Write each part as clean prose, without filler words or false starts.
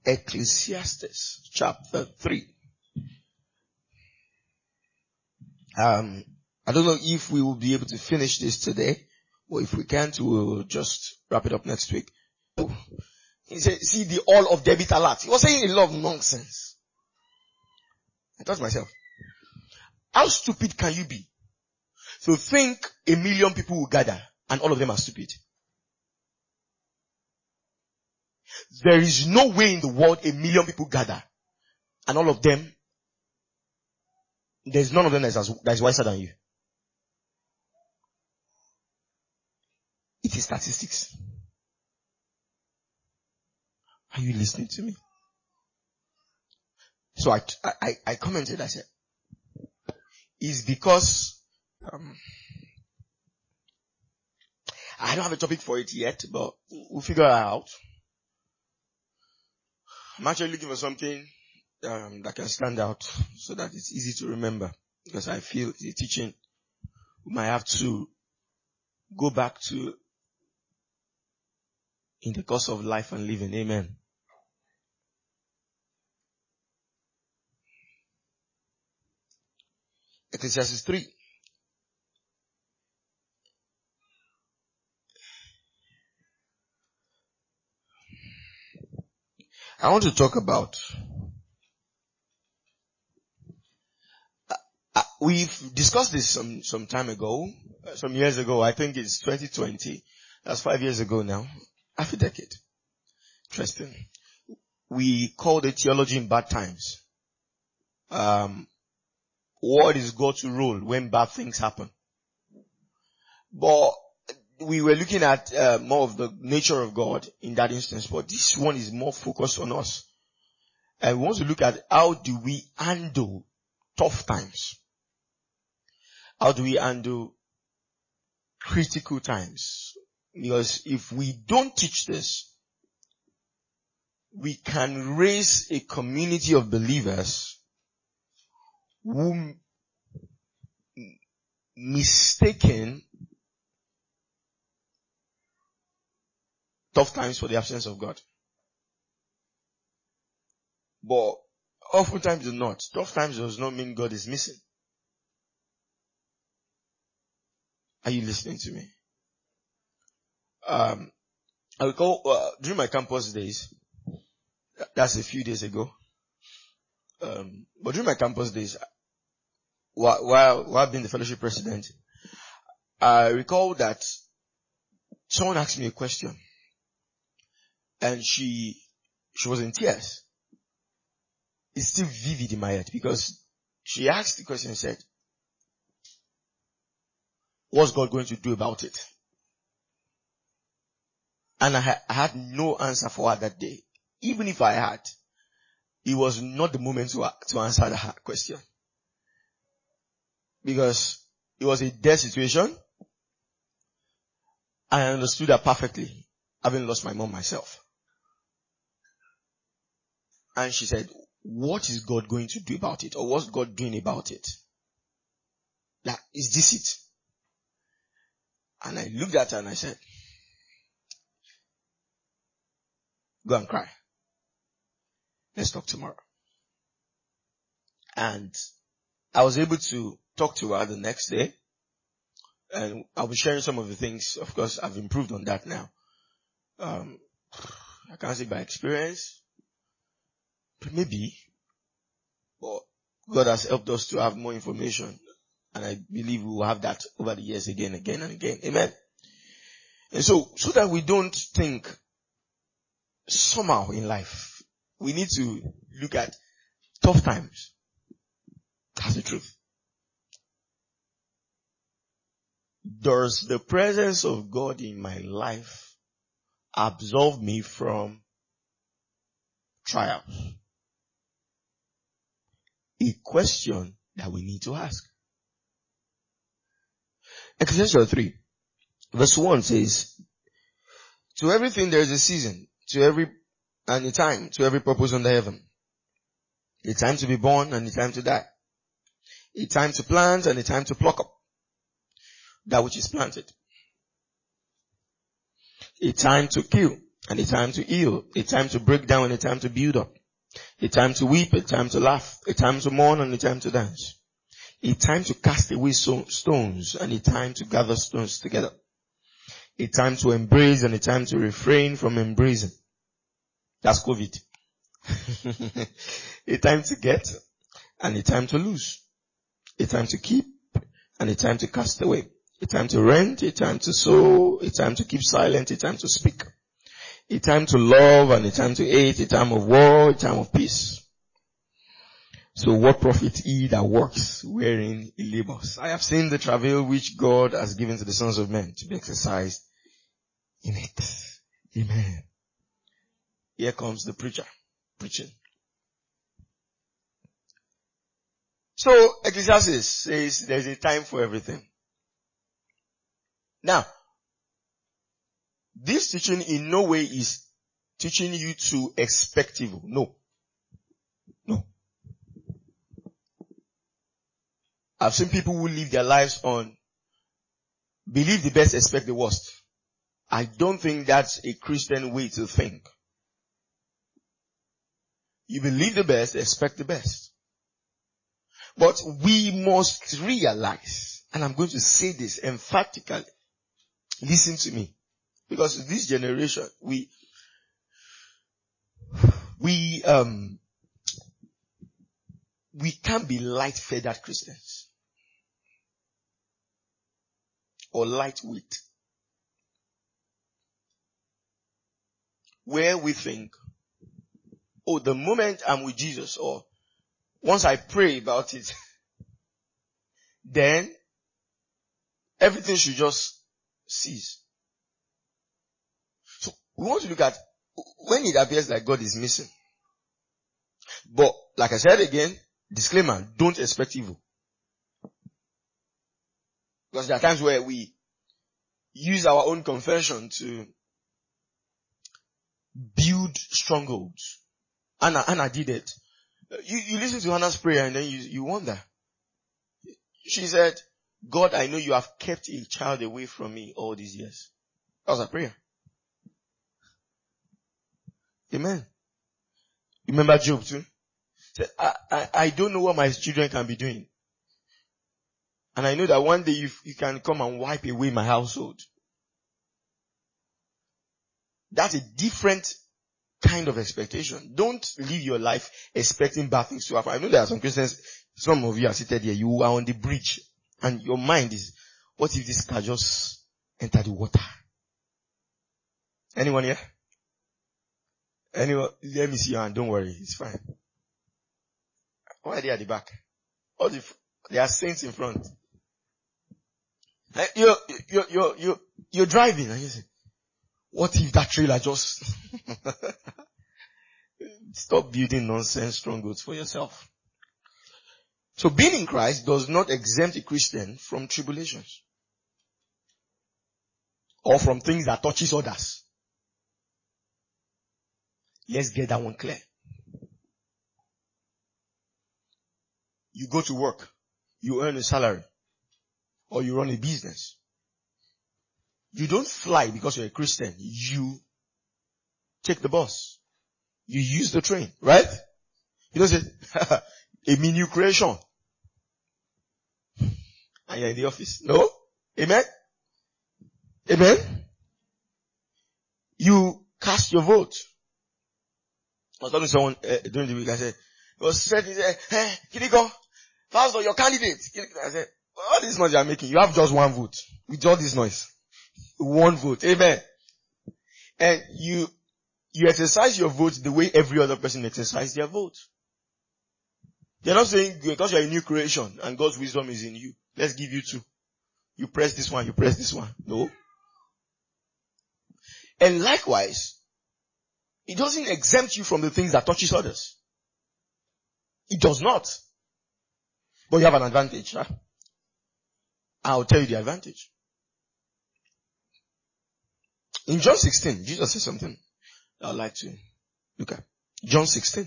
Ecclesiastes chapter 3. I don't know if we will be able to finish this today, or if we can't, we'll just wrap it up next week. He said, see the all of debit alert. He was saying a lot of nonsense. I thought to myself, how stupid can you be to think 1 million people will gather and all of them are stupid? There is no way in the world 1 million people gather and all of them, there's none of them that is wiser than you. It is statistics. Are you listening to me? So I commented, I said, it's because, I don't have a topic for it yet, but we'll figure it out. I'm actually looking for something that can stand out so that it's easy to remember, because I feel the teaching we might have to go back to in the course of life and living. Amen. Ecclesiastes 3. I want to talk about, we've discussed this some time ago, some years ago. I think it's 2020. That's 5 years ago now. Half a decade. Interesting. We called it theology in bad times. What is God's role when bad things happen? But we were looking at more of the nature of God in that instance, but this one is more focused on us. And we want to look at how do we handle tough times? How do we handle critical times? Because if we don't teach this, we can raise a community of believers who mistaken tough times for the absence of God. But oftentimes do not. Tough times does not mean God is missing. Are you listening to me? I recall during my campus days, that's a few days ago. But during my campus days, while being the fellowship president, I recall that someone asked me a question, and she was in tears. It's still vivid in my head because she asked the question and said, what's God going to do about it? And I had no answer for her that day. Even if I had, it was not the moment to answer that question. Because it was a death situation. I understood that perfectly, having lost my mom myself. And she said, what is God going to do about it? Or what's God doing about it? Like, is this it? And I looked at her and I said, go and cry. Let's talk tomorrow. And I was able to talk to her the next day. And I'll be sharing some of the things. Of course, I've improved on that now. I can't say by experience. Maybe. But God has helped us to have more information. And I believe we will have that over the years again and again. Amen. And so that we don't think somehow in life, we need to look at tough times. That's the truth. Does the presence of God in my life absolve me from trials? A question that we need to ask. Ecclesiastes 3, verse 1 says, to everything there is a season, and a time, to every purpose under heaven. A time to be born and a time to die. A time to plant and a time to pluck up that which is planted. A time to kill and a time to heal, a time to break down and a time to build up, a time to weep, a time to laugh, a time to mourn and a time to dance, a time to cast away stones and a time to gather stones together, a time to embrace and a time to refrain from embracing. That's COVID. A time to get and a time to lose, a time to keep and a time to cast away, a time to rent, a time to sow, a time to keep silent, a time to speak, a time to love and a time to hate, a time of war, a time of peace. So what profit he that works wherein he labors? I have seen the travail which God has given to the sons of men to be exercised in it. Amen. Here comes the preacher preaching. So Ecclesiastes says there's a time for everything. Now, this teaching in no way is teaching you to expect evil. No. No. I've seen people who live their lives on believe the best, expect the worst. I don't think that's a Christian way to think. You believe the best, expect the best. But we must realize, and I'm going to say this emphatically, listen to me, because this generation, we can't be light-feathered Christians or lightweight, where we think, oh, the moment I'm with Jesus, or once I pray about it, then everything should just cease. So we want to look at when it appears like God is missing. But like I said again, disclaimer, don't expect evil. Because there are times where we use our own confession to build strongholds. Anna did it. You listen to Hannah's prayer and then you wonder. She said, God, I know you have kept a child away from me all these years. That was her prayer. Amen. Remember Job too? Said, I don't know what my children can be doing. And I know that one day you can come and wipe away my household. That's a different kind of expectation. Don't live your life expecting bad things to happen. I know there are some Christians, some of you are seated here, you are on the bridge and your mind is, what if this car just enter the water? Anyone here? Anyone? Let me see your hand, don't worry, it's fine. Why are they at the back? There are saints in front. You're driving and you say, what if that trailer just... Stop building nonsense strongholds for yourself. So being in Christ does not exempt a Christian from tribulations. Or from things that touches others. Let's get that one clear. You go to work. You earn a salary. Or you run a business. You don't fly because you're a Christian. You take the bus. You use the train, right? You don't say, a new creation. And you're in the office. No? Amen? Amen? You cast your vote. I was talking to someone during the week. I said, he was said, he said, hey, Kiriko, Pastor, your candidate. I said, all this noise you are making, you have just one vote. With all this noise. One vote. Amen. And you exercise your vote the way every other person exercises their vote. They're not saying, because you're a new creation and God's wisdom is in you, let's give you two. You press this one, you press this one. No. And likewise, it doesn't exempt you from the things that touches others. It does not. But you have an advantage. Huh? I'll tell you the advantage. In John 16, Jesus said something I'd like to look at. John 16.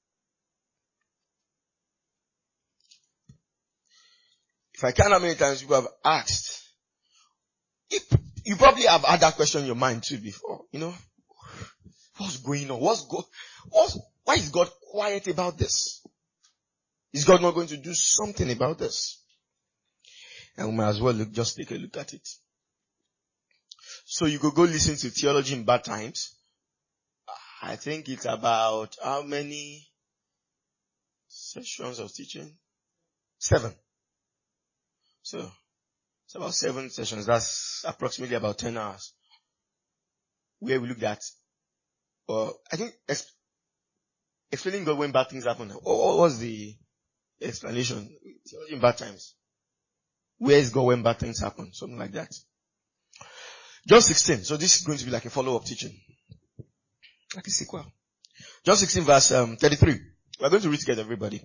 If I count how many times people have asked, you probably have had that question in your mind too before, you know. What's going on? Why is God quiet about this? Is God not going to do something about this? And we might as well just take a look at it. So you could go listen to Theology in Bad Times. I think it's about how many sessions of teaching? 7. So it's about 7 sessions. That's approximately about 10 hours. Where we looked at, I think, explaining God when bad things happen. What was the explanation? Theology in Bad Times. Where is God when bad things happen? Something like that. John 16. So this is going to be like a follow-up teaching. Like a sequel. John 16 verse 33. We're going to read together, everybody.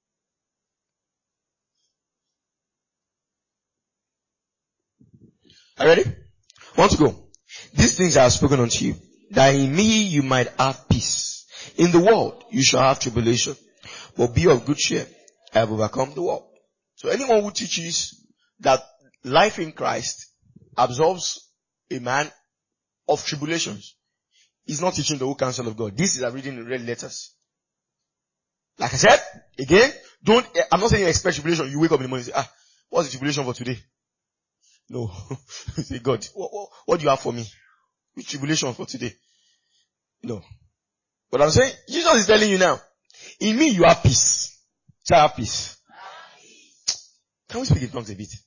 Are you ready? Want to go? These things I have spoken unto you, that in me you might have peace. In the world you shall have tribulation, but be of good cheer. I have overcome the world. So anyone who teaches that life in Christ absolves a man of tribulations is not teaching the whole counsel of God. This is a reading in red letters. Like I said, again, I'm not saying you expect tribulation. You wake up in the morning and say, what's the tribulation for today? No. Say, God, what do you have for me? Which tribulation for today? No. But I'm saying, Jesus is telling you now, in me you have peace. Say, I have peace. Can we speak in tongues a bit?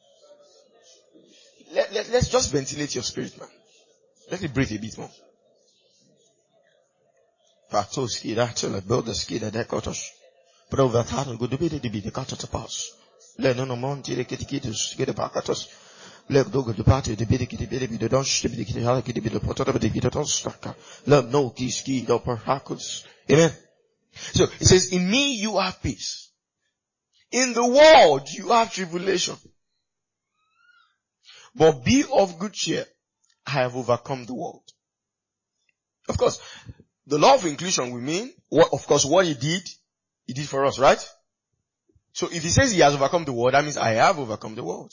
Let's just ventilate your spirit, man. Let it breathe a bit more. Pato skida, tell a build the skida that got us. But over that time, go to be the cut to pass. Let no more till they get back at us. Let go to the party, the biddy, the don't ship the kitty, the potato, the kitty, don't stack. Let no ski, the perhaps. Amen. So it says, in me you have peace. In the world you have tribulation. But be of good cheer. I have overcome the world. Of course, the law of inclusion will mean, what he did for us, right? So if he says he has overcome the world, that means I have overcome the world.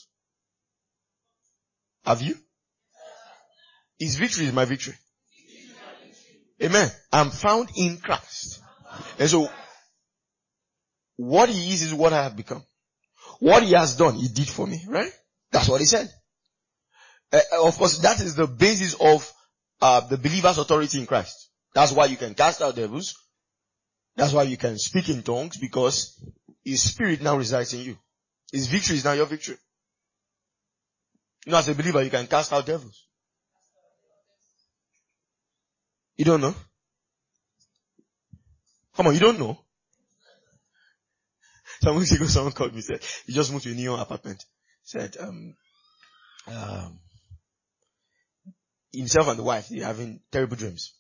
Have you? His victory is my victory. Amen. I'm found in Christ. And so, what he is what I have become. What he has done, he did for me, right? That's what he said. Of course, that is the basis of the believer's authority in Christ. That's why you can cast out devils. That's why you can speak in tongues, because his spirit now resides in you. His victory is now your victory. You know, as a believer, you can cast out devils. You don't know? Come on, you don't know? Some weeks ago, someone called me, said, he just moved to a new apartment. Said, himself and the wife, they're having terrible dreams.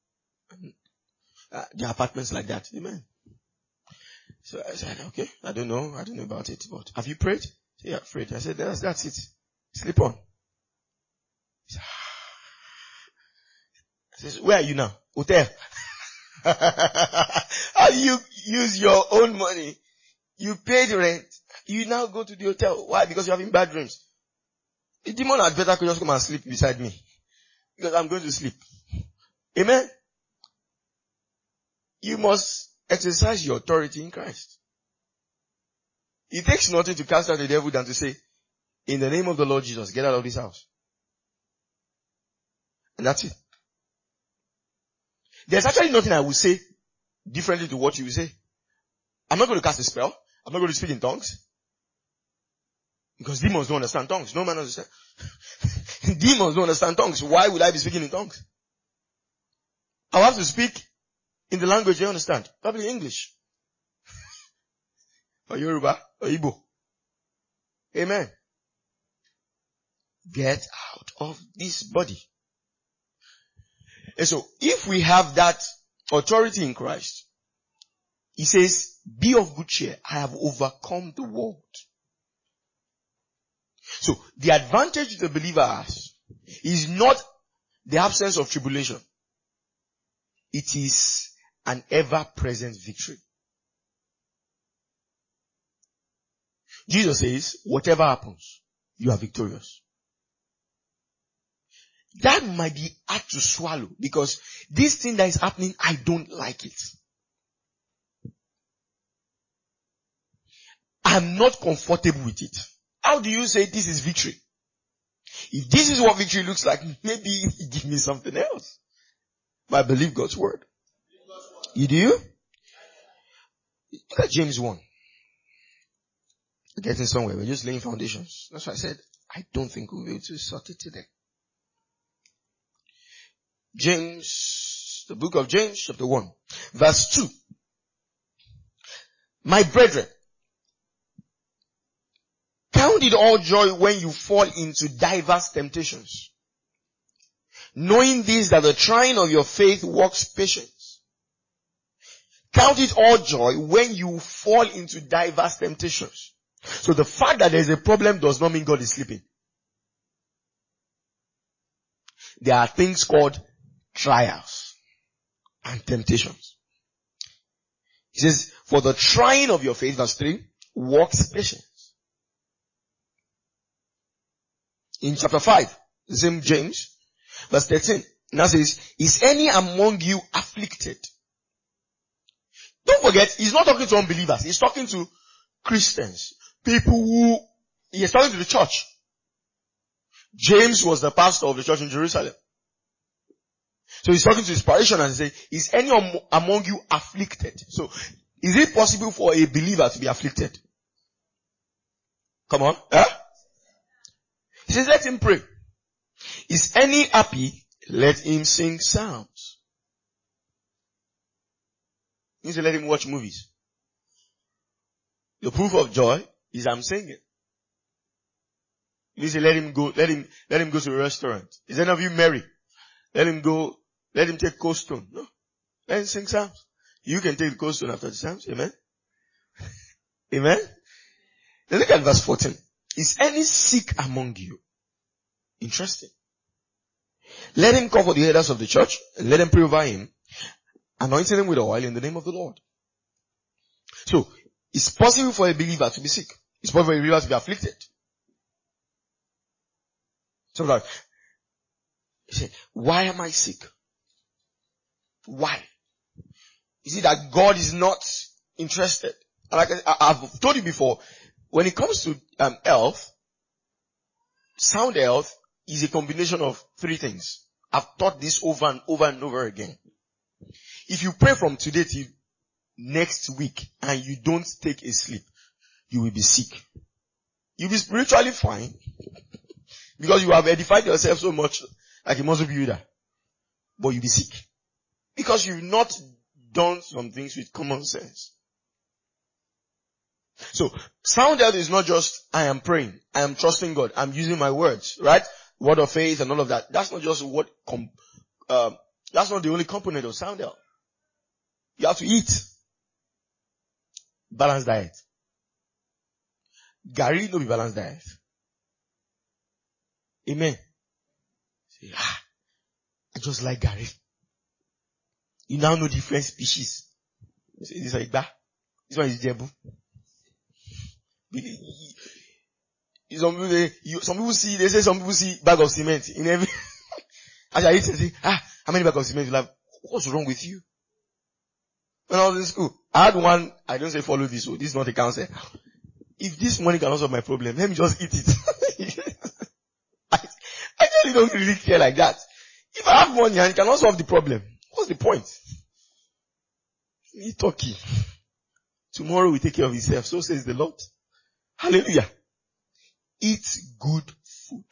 Their apartments like that. Amen. So I said, okay, I don't know about it, but have you prayed? He said, yeah, prayed. I said, that's it. Sleep on. He says, where are you now? Hotel. How do you use your own money? You paid rent. You now go to the hotel. Why? Because you're having bad dreams. The demon had better could just come and sleep beside me. Because I'm going to sleep. Amen. You must exercise your authority in Christ. It takes nothing to cast out the devil than to say, in the name of the Lord Jesus, get out of this house. And that's it. There's actually nothing I will say differently to what you will say. I'm not going to cast a spell. I'm not going to speak in tongues. Because demons don't understand tongues. No man understands. Demons don't understand tongues. Why would I be speaking in tongues? I'll have to speak in the language they understand. Probably English. Or Yoruba. Or Igbo. Amen. Get out of this body. And so, if we have that authority in Christ, he says, be of good cheer. I have overcome the world. So, the advantage the believer has is not the absence of tribulation. It is an ever-present victory. Jesus says, whatever happens, you are victorious. that might be hard to swallow because this thing that is happening, I don't like it. I'm not comfortable with it. How do you say this is victory? If this is what victory looks like, maybe give me something else. But I believe God's word. You do? Look at James 1. We're getting somewhere. We're just laying foundations. That's why I said, I don't think we'll be able to sort it today. James, the book of James, chapter 1, verse 2. My brethren, count it all joy when you fall into diverse temptations, knowing this, that the trying of your faith works patience. Count it all joy when you fall into diverse temptations. So the fact that there's a problem does not mean God is sleeping. There are things called trials and temptations. He says, for the trying of your faith, verse 3, works patience. In chapter 5, the same James, verse 13, now says, is any among you afflicted? Don't forget, he's not talking to unbelievers. He's talking to Christians. People who, he's talking to the church. James was the pastor of the church in Jerusalem. So he's talking to his parishioners and saying, is any among you afflicted? So, is it possible for a believer to be afflicted? Come on. Huh? He says, let him pray. Is any happy? Let him sing psalms. He said, let him watch movies. The proof of joy is I'm singing. He said, let him go to a restaurant. Is any of you merry? Let him take cold stone. No. Let him sing psalms. You can take the cold stone after the psalms. Amen. Amen. Then look at verse 14. Is any sick among you? Interesting. Let him call for the elders of the church and let them pray over him, anointing him with oil in the name of the Lord. So, it's possible for a believer to be sick. It's possible for a believer to be afflicted. So that, you say, why am I sick? Why? Is it that God is not interested? Like I've told you before, when it comes to health, sound health is a combination of three things. I've taught this over and over and over again. If you pray from today till next week and you don't take a sleep, you will be sick. You'll be spiritually fine because you have edified yourself so much like a muscle builder. But you'll be sick because you've not done some things with common sense. So, sound health is not just, I am praying, I am trusting God, I'm using my words, right? Word of faith and all of that. That's not just that's not the only component of sound health. You have to eat. Balanced diet. Gary no be balanced diet. Amen. Say, I just like Gary. You now know different species. Say, this is Igba. This one is Jebu. Some people see bag of cement in every, as I eat and say, how many bag of cement you have? What's wrong with you? When I was in school, I had one, I don't say follow this, so this is not a counsel. If this money cannot solve my problem, let me just eat it. I actually don't really care like that. If I have money and it cannot solve the problem, what's the point? Eat turkey. Tomorrow will take care of itself, so says the Lord. Hallelujah. Eat good food.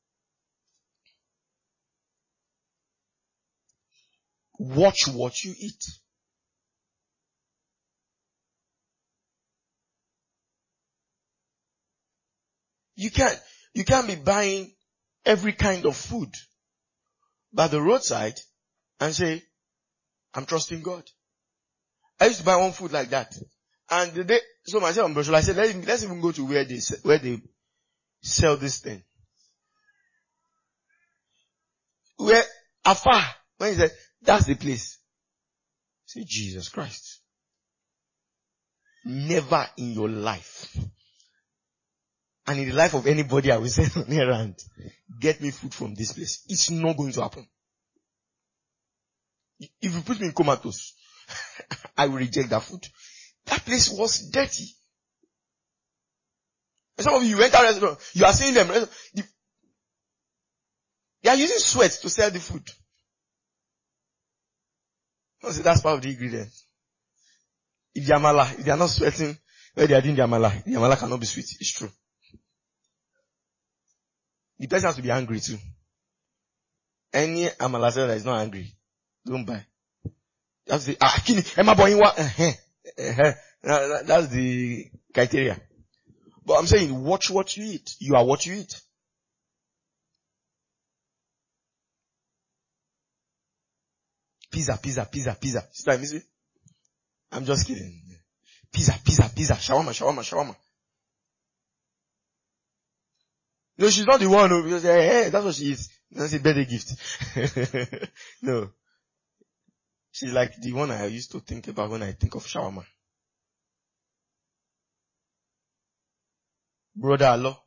Watch what you eat. You can't be buying every kind of food by the roadside and say, I'm trusting God. I used to buy one food like that. And the day, so myself and Brother, I said, let's even go to where they sell this thing. Where, afar, when he said, that's the place. Say, Jesus Christ. Never in your life. and in the life of anybody I will send on errand, get me food from this place. It's not going to happen. If you put me in comatose, I will reject that food. That place was dirty. And some of you went out restaurant, you are seeing them. They are using sweat to sell the food. That's part of the ingredients. If they are not sweating, when they are doing the amala cannot be sweet. It's true. The person has to be angry too. Any amala seller that is not angry, don't buy. That's the that's the criteria. But I'm saying, watch what you eat. You are what you eat. Pizza. Sister, miss it? I'm just kidding. Pizza. Shawarma. No, she's not the one who, because, hey, that's what she is. That's a birthday gift. No. She's like the one I used to think about when I think of shawarma. Brother Allah.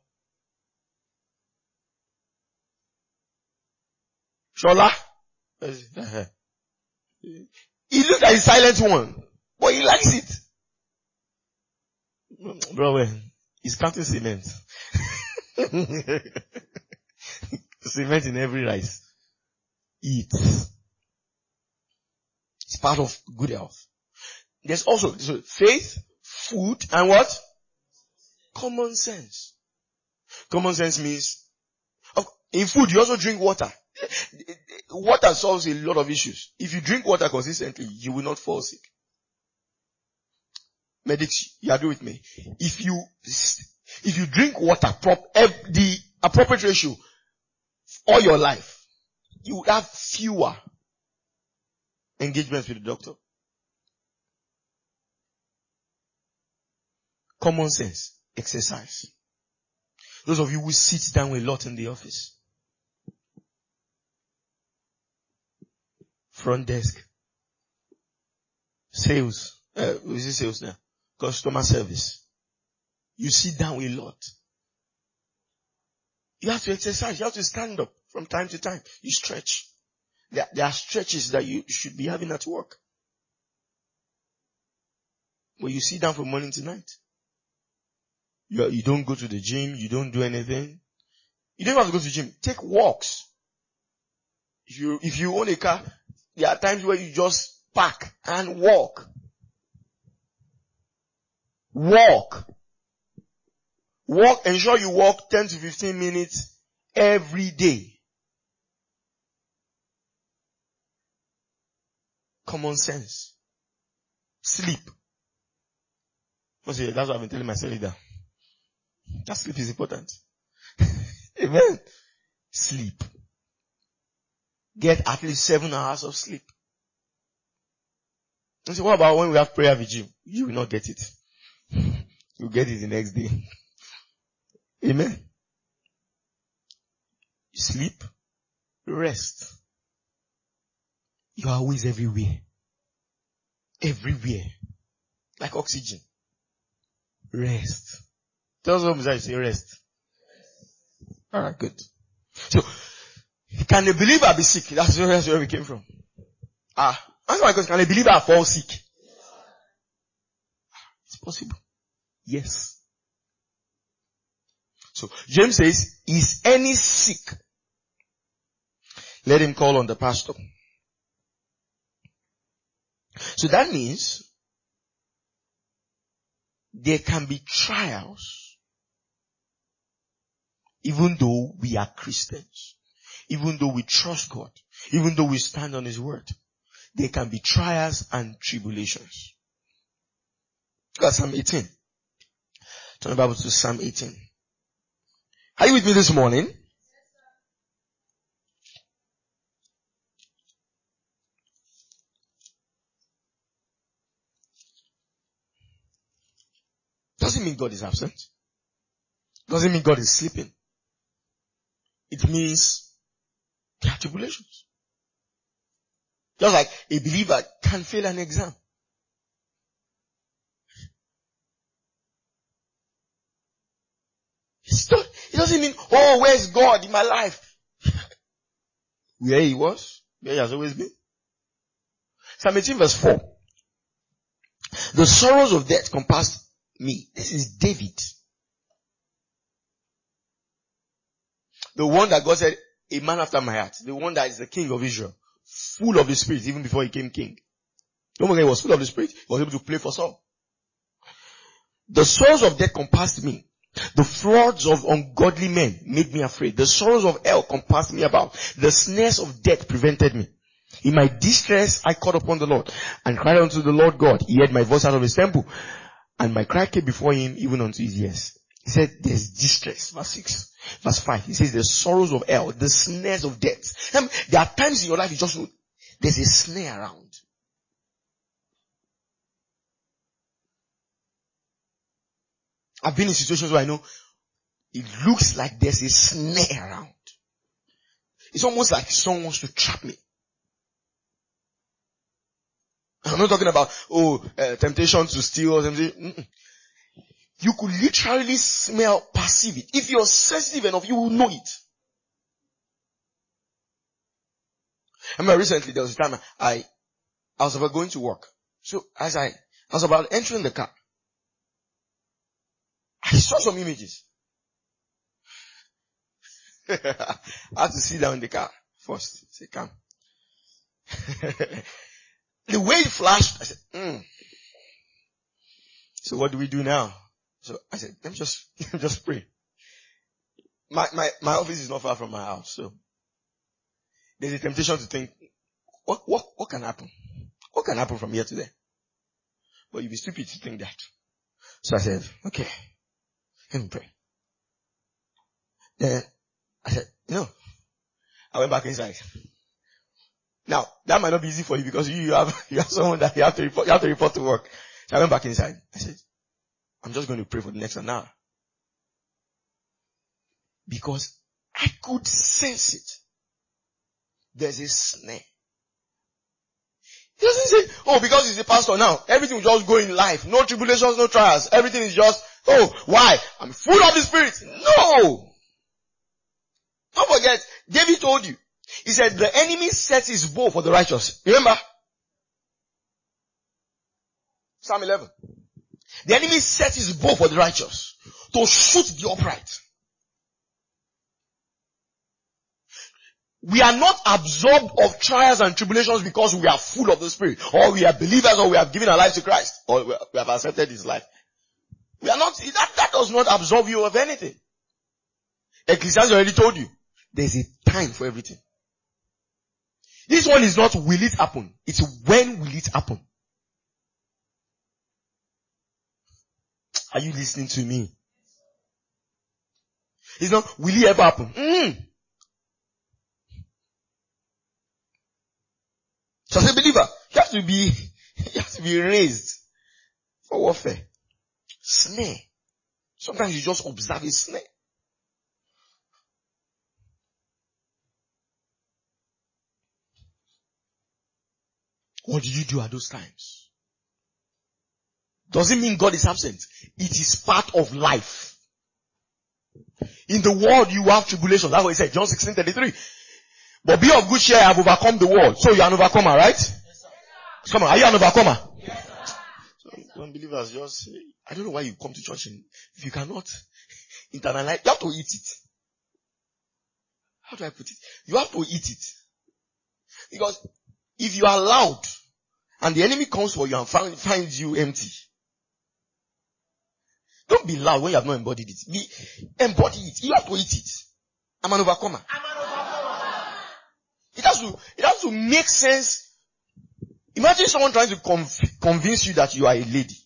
Shola. He looks like a silent one, but he likes it. Bro, he's counting cement. Cement in every rice. Eat. It's part of good health. There's also faith, food, and what? Common sense. Common sense means, in food you also drink water. Water solves a lot of issues. If you drink water consistently, you will not fall sick. Medics, you agree with me? If you drink water, the appropriate ratio all your life, you will have fewer engagements with the doctor. Common sense, exercise. Those of you who sit down a lot in the office, front desk, sales, is it sales now? Customer service. You sit down a lot. You have to exercise. You have to stand up from time to time. You stretch. There are stretches that you should be having at work. But you sit down from morning to night. You don't go to the gym. You don't do anything. You don't have to go to the gym. Take walks. If you own a car, there are times where you just park and walk. Walk. Ensure you walk 10 to 15 minutes every day. Common sense. Sleep. That's what I've been telling my leader. That sleep is important. Amen. Sleep. Get at least 7 hours of sleep. I say, what about when we have prayer vigil? You will not get it. You'll get it the next day. Amen. Sleep. Rest. You are always everywhere. Everywhere. Like oxygen. Rest. Tell someone I say rest. Alright, good. So, can a believer be sick? That's where we came from. Answer my question. Can a believer fall sick? It's possible. Yes. So, James says, is any sick? Let him call on the pastor. So that means there can be trials even though we are Christians, even though we trust God, even though we stand on His word. There can be trials and tribulations. Look at Psalm 18. Turn the Bible to Psalm 18. Are you with me this morning? Doesn't mean God is absent. Doesn't mean God is sleeping. It means there are tribulations. Just like a believer can fail an exam. It doesn't mean, oh, where's God in my life? Where he was, where he has always been. Psalm 18 verse 4. The sorrows of death compassed me. This is David. The one that God said, a man after my heart. The one that is the king of Israel. Full of the Spirit even before he became king. Don't forget, he was full of the Spirit. He was able to play for Saul. The sorrows of death compassed me. The floods of ungodly men made me afraid. The sorrows of hell compassed me about. The snares of death prevented me. In my distress, I called upon the Lord and cried unto the Lord God. He heard my voice out of his temple, and my cry came before him even unto his ears. He said, there's distress. Verse 6. Verse 5. He says, the sorrows of hell, the snares of death. There are times in your life you just know there's a snare around. I've been in situations where I know it looks like there's a snare around. It's almost like someone wants to trap me. I'm not talking about, temptation to steal or something. You could literally perceive it. If you're sensitive enough, you will know it. I remember recently there was a time I was about going to work. So as I was about entering the car, I saw some images. I had to sit down in the car first. Say, come. The way it flashed, I said, So what do we do now? So I said, let me just pray. My office is not far from my house, so there's a temptation to think, what can happen? What can happen from here to there? But you'd be stupid to think that. So I said, okay, let me pray. Then I said, no. I went back inside. Now, that might not be easy for you because you have someone that you have to report to work. So I went back inside. I said, I'm just going to pray for the next 1 hour. Because I could sense it. There's a snare. He doesn't say, because he's a pastor now, everything will just go in life. No tribulations, no trials. Everything is just, why? I'm full of the Spirit. No! Don't forget, David told you. He said, the enemy sets his bow for the righteous. Remember? Psalm 11. The enemy sets his bow for the righteous to shoot the upright. We are not absorbed of trials and tribulations because we are full of the Spirit, or we are believers, or we have given our lives to Christ, or we have accepted His life. We are not, that does not absorb you of anything. Ecclesiastes already told you, there's a time for everything. This one is not will it happen, it's when will it happen. Are you listening to me? It's not will it ever happen. So as a believer, you have to be raised for warfare. Snare. Sometimes you just observe a snare. What do you do at those times? Doesn't mean God is absent. It is part of life. In the world you have tribulation. That's what he said, John 16:33. But be of good cheer, I have overcome the world. So you are an overcomer, right? Yes, come on, are you an overcomer? Yes, so unbelievers just say, I don't know why you come to church and if you cannot internalize, you have to eat it. How do I put it? You have to eat it. Because if you are loud and the enemy comes for you and finds you empty, don't be loud when you have not embodied it. Embody it. You have to eat it. I'm an overcomer. It has to make sense. Imagine someone trying to convince you that you are a lady.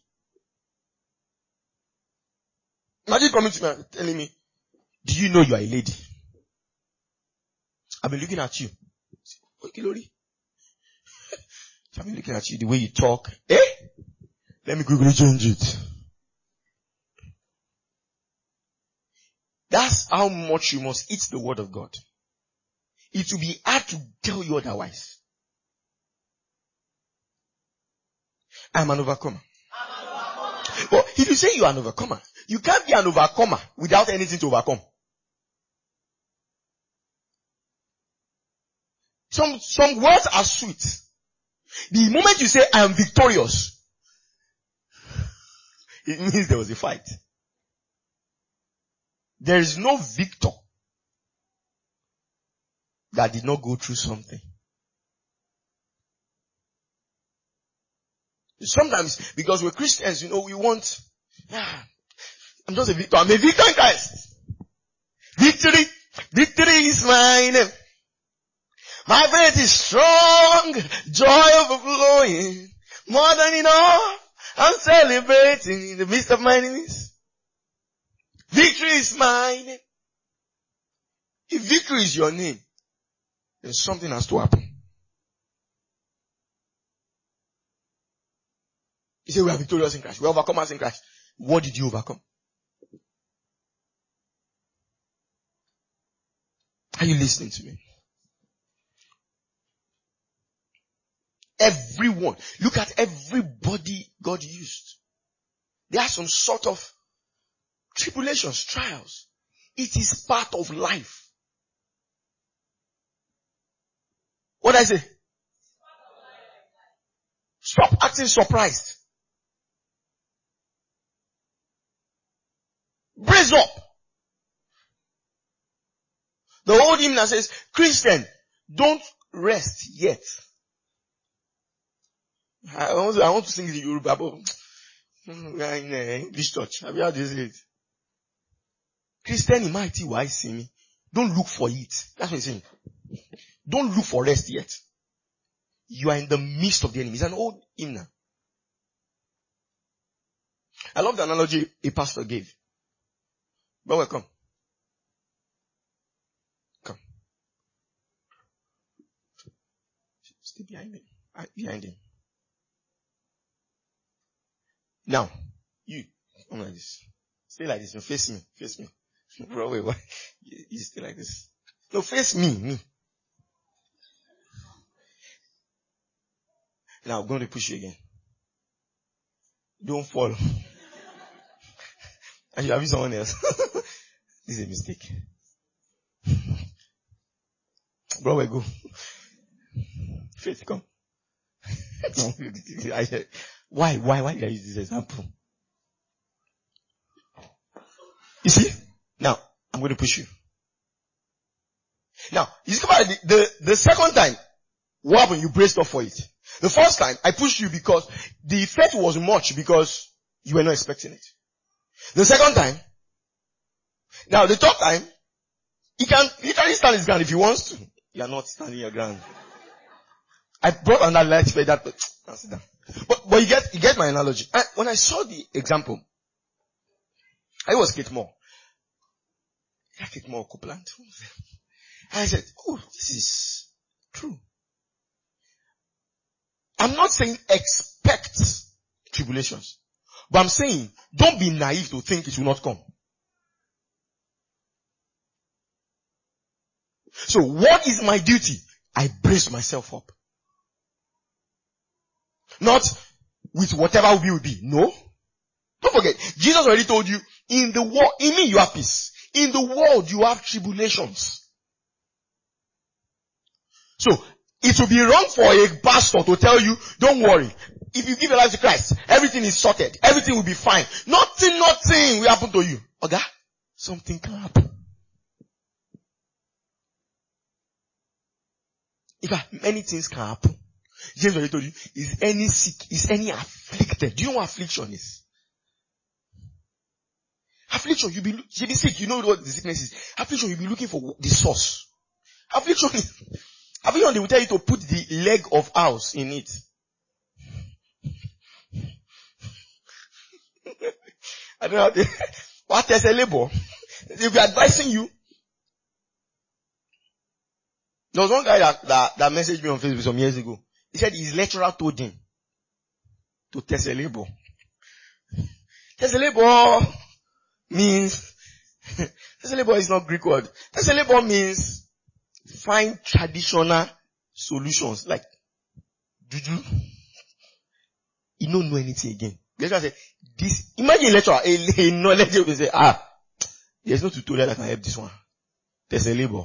Imagine coming to me and telling me, do you know you are a lady? I've been looking at you. Okay, Lori. I've been looking at you, the way you talk. Let me quickly change it. That's how much you must eat the word of God. It will be hard to tell you otherwise. I'm an overcomer. But If you say you are an overcomer, you can't be an overcomer without anything to overcome. Some words are sweet. The moment you say I am victorious, it means there was a fight. There is no victor that did not go through something. Sometimes, because we're Christians, we want, I'm just a victor. I'm a victor in Christ. Victory is mine. My faith is strong, joy overflowing, more than enough. I'm celebrating in the midst of my enemies. Victory is mine. If victory is your name, then something has to happen. You say we are victorious in Christ. We are overcomers in Christ. What did you overcome? Are you listening to me? Everyone. Look at everybody God used. There are some sort of tribulations, trials. It is part of life. What did I say? Stop acting surprised. Brace up. The old hymn that says, Christian, don't rest yet. I want to sing the Yoruba, but we are in English church. Have you heard this? Christian, mighty wise see me. Don't look for it. That's what he's saying. Don't look for rest yet. You are in the midst of the enemy. It's an old hymn. I love the analogy a pastor gave. Brother, come. Come. Stay behind him. Behind him. Now, you, come like this. Stay like this. No, face me. Face me. Bro, wait, what? You stay like this. No, face me. Now, I'm going to push you again. Don't fall. And you have someone else. This is a mistake. Bro, go. Faith, come. Why did I use this example? You see? Now, I'm going to push you. Now, you see about the second time, what happened? You braced up for it. The first time, I pushed you because the effect was much because you were not expecting it. The second time, now the third time, he can literally stand his ground if he wants to. You are not standing your ground. I brought another light for that, but sit down. But you get my analogy. When I saw the example, I was Kate Moore. Kate Moore Copeland. And I said, oh, this is true. I'm not saying expect tribulations. But I'm saying, don't be naive to think it will not come. So what is my duty? I brace myself up. Not with whatever will be. No. Don't forget, Jesus already told you, in the world, in me you have peace. In the world you have tribulations. So, it will be wrong for a pastor to tell you, don't worry. If you give your life to Christ, everything is sorted. Everything will be fine. Nothing will happen to you. Okay? Something can happen. In fact, many things can happen. James already told you, is any sick, is any afflicted. Do you know what affliction is? Affliction, you'll be sick, you know what the sickness is. Affliction, you'll be looking for the source. Affliction, they will tell you to put the leg of house in it. I don't know how to, what is a labor? They'll be advising you. There was one guy that messaged me on Facebook some years ago. He said his lecturer told him to test a labor. Test a labor means, test a labor is not Greek word. Test a labor means find traditional solutions like juju. You don't know anything again. The lecturer said, this, imagine a lecturer, a knowledge will say, there's no tutorial that can help this one. There's a labor.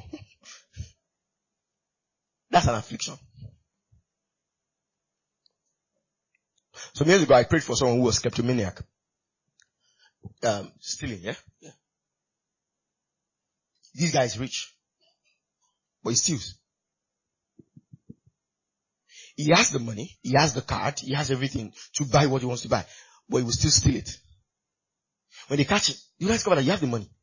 That's an affliction. Some years ago, I prayed for someone who was kleptomaniac. Stealing, yeah? This guy is rich. But he steals. He has the money, he has the card, he has everything to buy what he wants to buy. But he will still steal it. When they catch him, you discover that you have the money.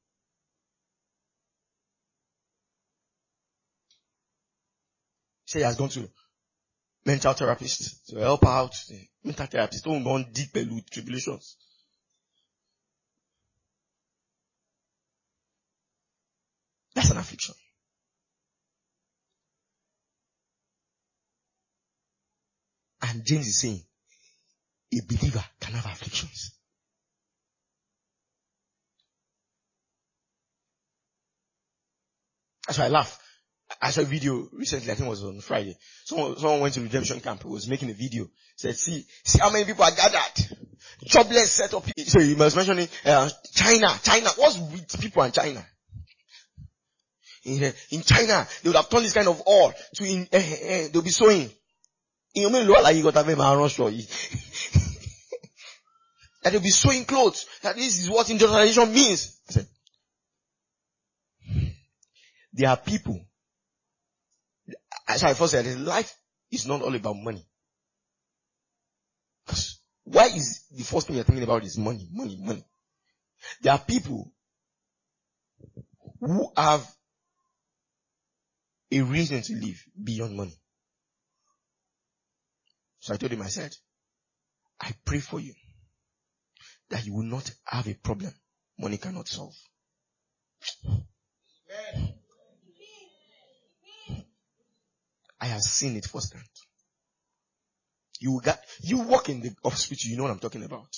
Say he has gone to mental therapist to help out. Mental therapist don't go on deep with tribulations. That's an affliction. And James is saying, a believer can have afflictions. That's why I laugh. I saw a video recently, I think it was on Friday. Someone went to redemption camp, was making a video. Said, see how many people are gathered. Jobless set up. So he was mentioning, China. What's with people in China? In China, they would have turned this kind of oil to, they'll be sowing. And they'll be sewing clothes. That this is what industrialization means. I said, there are people. As I first said, life is not all about money. Why is the first thing you're thinking about is money? There are people who have a reason to live beyond money. So I told him, I said, I pray for you that you will not have a problem money cannot solve. Amen. I have seen it firsthand. You walk in the hospital, you know what I'm talking about.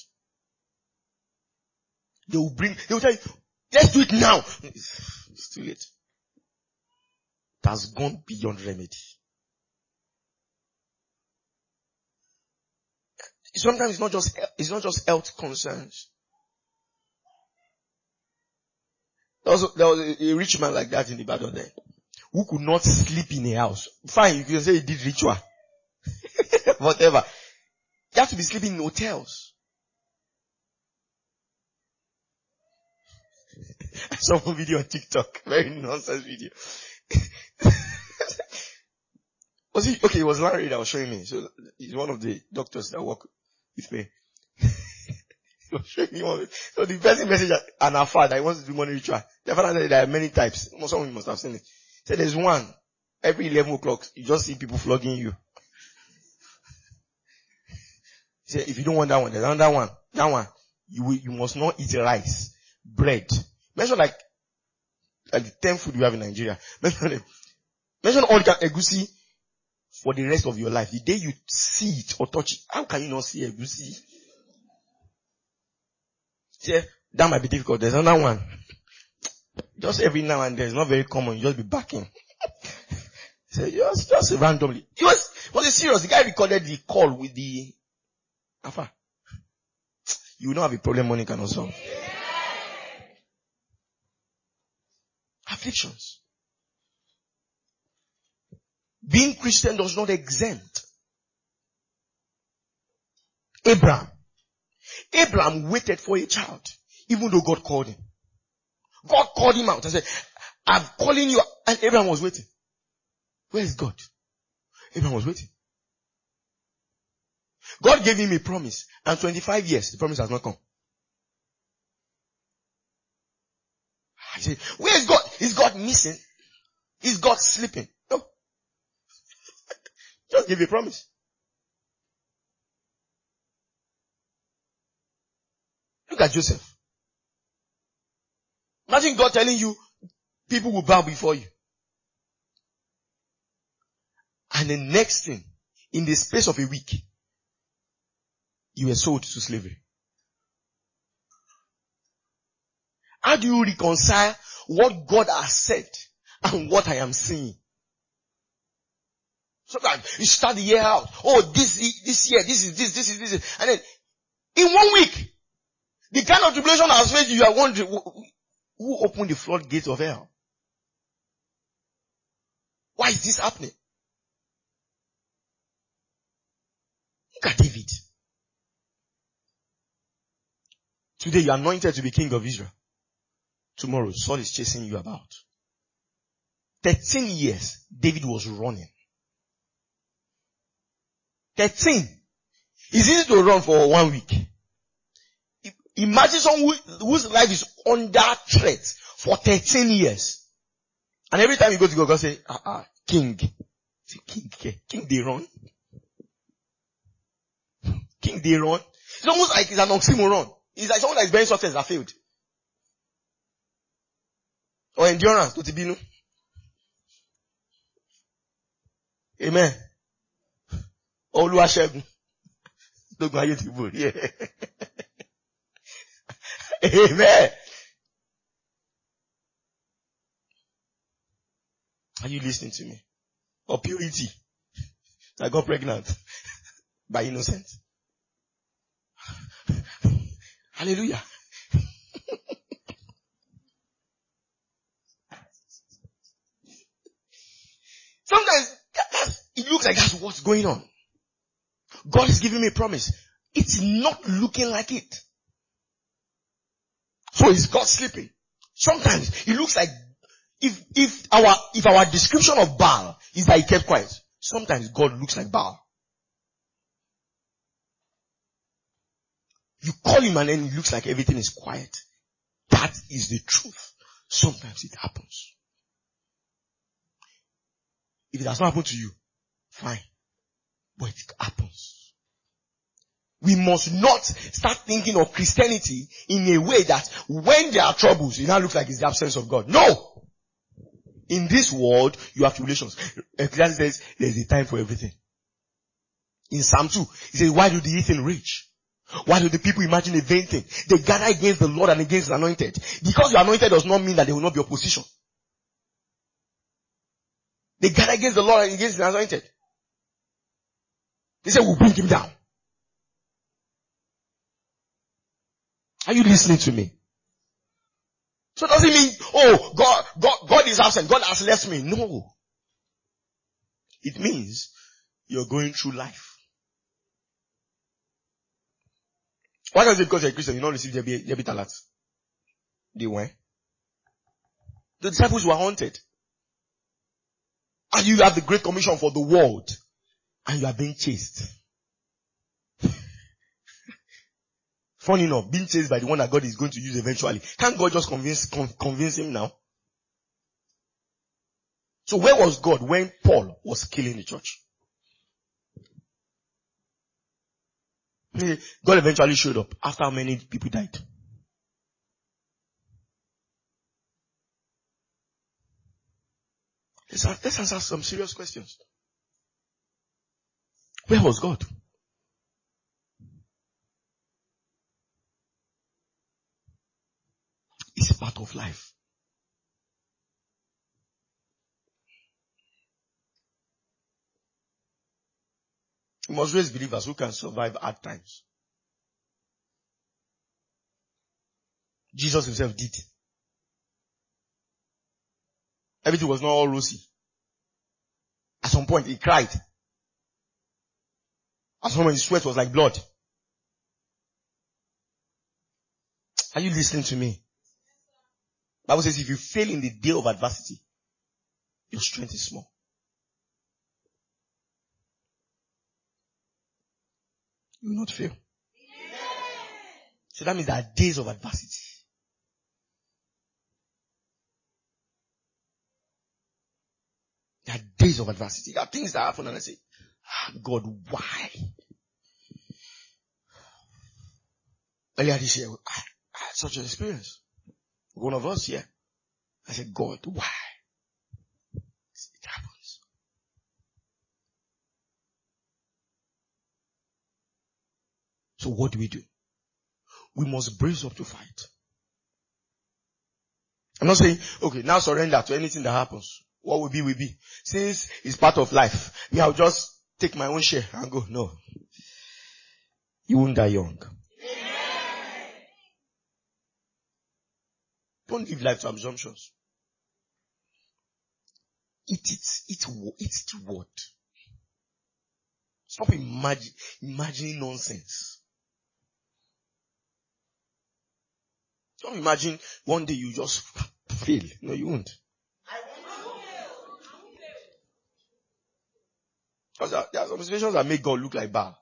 They will tell you, let's do it now. It's too late. It has gone beyond remedy. Sometimes it's not just health concerns. There was a rich man like that in the Ibadan then, who could not sleep in a house. Fine, you can say he did ritual. Whatever. You have to be sleeping in hotels. I saw one video on TikTok. Very nonsense video. It was Larry that was showing me. So he's one of the doctors that work with me. He was showing me one. So the person messaged an alpha that he wants to do money ritual. The father said there are many types. Some of you must have seen it. He said there's one. Every 11 o'clock, you just see people flogging you. He said, if you don't want that one, there's another one. That one, you must not eat rice, bread. Mention like the 10 food you have in Nigeria. Mention all the egusi for the rest of your life. The day you see it or touch it, how can you not see egusi? He said, that might be difficult. There's another one. Just every now and then, it's not very common. You just be backing. He said, just randomly. Was it serious? The guy recorded the call with the Alpha. You will not have a problem money cannot solve. Afflictions. Being Christian does not exempt. Abraham waited for a child, even though God called him. God called him out and said, I'm calling you. And Abraham was waiting. Where is God? Abraham was waiting. God gave him a promise, and 25 years, the promise has not come. I said, where is God? Is God missing? Is God sleeping? No. Just give a promise. Look at Joseph. Imagine God telling you, people will bow before you. And the next thing, in the space of a week, you were sold to slavery. How do you reconcile what God has said and what I am seeing? Sometimes you start the year out. Oh, this year, this is this. And then In 1 week. The kind of tribulation I was facing, you are wondering, who opened the floodgates of hell? Why is this happening? Look at David. Today you are anointed to be king of Israel. Tomorrow Saul is chasing you about. 13 years, David was running. 13. It's easy to run for 1 week. Imagine someone whose life is under threat for 13 years. And every time you go to God say, king. Say, king they run. King they run. It's almost like it's an oxymoron. It's like someone that is bearing success that failed. Or endurance, to Tibinu. Amen. Oluwasegun. Don't go ahead to vote. Yeah. Amen. Are you listening to me? Or purity. I got pregnant by innocence. Hallelujah. Sometimes it looks like that's what's going on. God is giving me a promise. It's not looking like it. So is God sleeping? Sometimes it looks like if our description of Baal is that he kept quiet, sometimes God looks like Baal. You call him and then it looks like everything is quiet. That is the truth. Sometimes it happens. If it does not happen to you, fine. But it happens. We must not start thinking of Christianity in a way that when there are troubles, it now looks like it's the absence of God. No! In this world, you have tribulations. Ecclesiastes says there's a time for everything. In Psalm 2, he says, why do the heathen rage? Why do the people imagine a vain thing? They gather against the Lord and against the anointed. Because you're anointed does not mean that there will not be opposition. They gather against the Lord and against the anointed. They say, we'll bring him down. Are you listening to me? So it doesn't mean, God is absent. God has left me. No. It means you're going through life. Why does it because you're a Christian, you don't receive debit alert? They were. The disciples were haunted. And you have the Great Commission for the world. And you are being chased. Funny enough, being chased by the one that God is going to use eventually. Can't God just convince him now? So where was God when Paul was killing the church? God eventually showed up after many people died. Let's answer some serious questions. Where was God? It's part of life. We must raise believers who can survive hard times. Jesus himself did. Everything was not all rosy. At some point he cried. At some point his sweat was like blood. Are you listening to me? The Bible says if you fail in the day of adversity, your strength is small. You will not fail. So that means there are days of adversity. There are days of adversity. There are things that happen and I say, God, why? Earlier this year, I had such an experience. One of us here. I said, God, why? It happens. So what do? We must brace up to fight. I'm not saying, okay, now surrender to anything that happens. What will be, will be. Since it's part of life, I'll just take my own share and go. No. You won't die young. Don't live life to assumptions. Eat the word. Stop imagining nonsense. Don't imagine one day you just fail. No, you won't. Because there are some situations that make God look like Baal.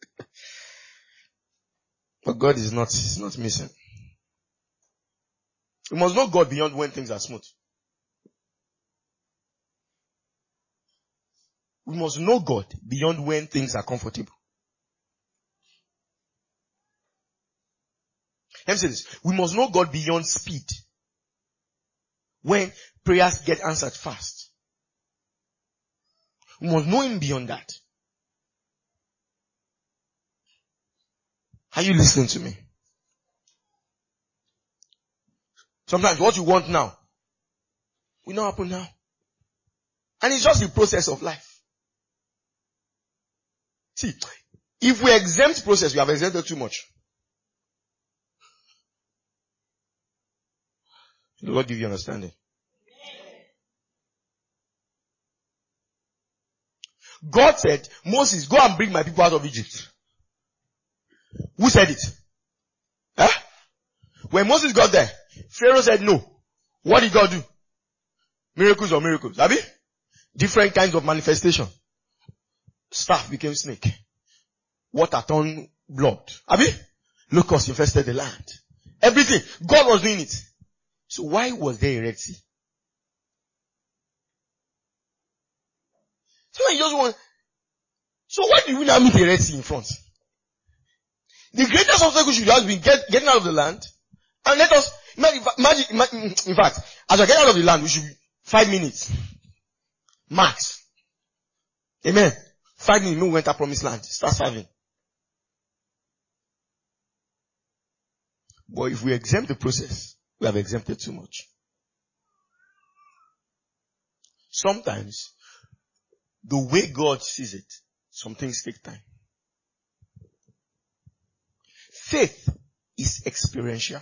But God is not missing. We must know God beyond when things are smooth. We must know God beyond when things are comfortable. Let me say this. We must know God beyond speed. When prayers get answered fast. We must know Him beyond that. Are you listening to me? Sometimes what you want now will not happen now. And it's just the process of life. See, if we exempt process, we have exempted too much. The Lord give you understanding. God said, Moses, go and bring my people out of Egypt. Who said it? Huh? When Moses got there, Pharaoh said no. What did God do? Miracles or miracles. Abi? Different kinds of manifestation. Staff became snake. Water turned blood. Abi? Locusts infested the land. Everything. God was doing it. So why was there a Red Sea? So why did we not meet a Red Sea in front? The greatest obstacle should have been getting out of the land. And let us, imagine, in fact, as we get out of the land, we should be 5 minutes. Max. Amen. 5 minutes, no winter promised land. Start serving. But if we exempt the process, we have exempted too much. Sometimes, the way God sees it, some things take time. Faith is experiential.